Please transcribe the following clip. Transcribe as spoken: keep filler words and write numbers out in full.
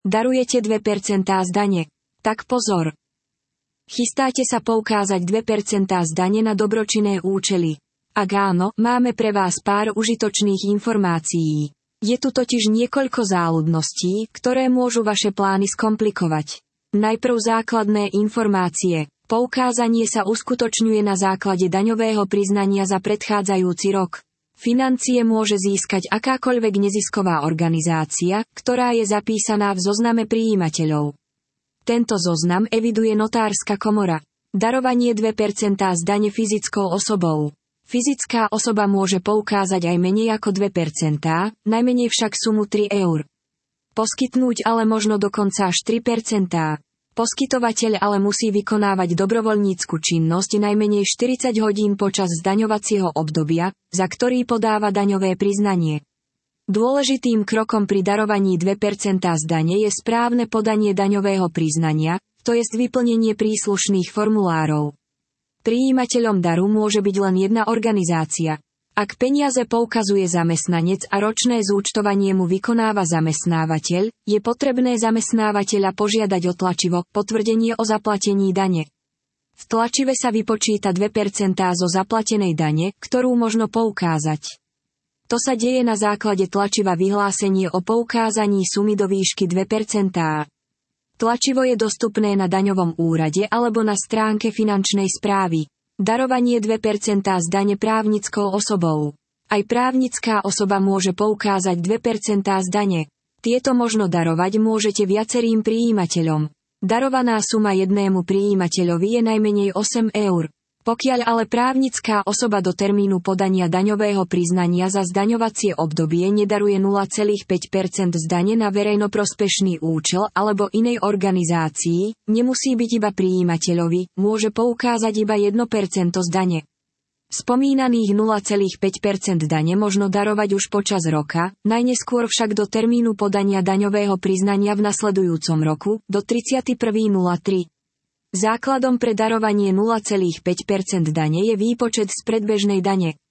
Darujete dve percentá z dane. Tak pozor. Chystáte sa poukázať dve percentá z dane na dobročinné účely. Ak áno, máme pre vás pár užitočných informácií. Je tu totiž niekoľko záľudností, ktoré môžu vaše plány skomplikovať. Najprv základné informácie. Poukázanie sa uskutočňuje na základe daňového priznania za predchádzajúci rok. Financie môže získať akákoľvek nezisková organizácia, ktorá je zapísaná v zozname prijímateľov. Tento zoznam eviduje notárska komora. Darovanie dve percentá z dane fyzickou osobou. Fyzická osoba môže poukázať aj menej ako dve percentá, najmenej však sumu tri eur. Poskytnúť ale možno dokonca až tri percentá. Poskytovateľ ale musí vykonávať dobrovoľnícku činnosť najmenej štyridsať hodín počas zdaňovacieho obdobia, za ktorý podáva daňové priznanie. Dôležitým krokom pri darovaní dve percentá z dane je správne podanie daňového priznania, to jest vyplnenie príslušných formulárov. Prijímateľom daru môže byť len jedna organizácia. Ak peniaze poukazuje zamestnanec a ročné zúčtovanie mu vykonáva zamestnávateľ, je potrebné zamestnávateľa požiadať o tlačivo potvrdenie o zaplatení dane. V tlačive sa vypočíta dve percentá zo zaplatenej dane, ktorú možno poukázať. To sa deje na základe tlačiva vyhlásenie o poukázaní sumy do výšky dve percentá. Tlačivo je dostupné na daňovom úrade alebo na stránke finančnej správy. Darovanie dve percentá z dane právnickou osobou. Aj právnická osoba môže poukázať dve percentá z dane. Tieto možno darovať môžete viacerým prijímateľom. Darovaná suma jednému prijímateľovi je najmenej osem eur. Pokiaľ ale právnická osoba do termínu podania daňového priznania za zdaňovacie obdobie nedaruje nula celá päť percenta z dane na verejnoprospešný účel alebo inej organizácii, nemusí byť iba prijímateľovi, môže poukázať iba jedno percento z dane. Spomínaných nula celá päť percenta dane možno darovať už počas roka, najneskôr však do termínu podania daňového priznania v nasledujúcom roku, do tridsiateho prvého tretieho Základom pre darovanie nula celá päť percenta dane je výpočet z predbežnej dane.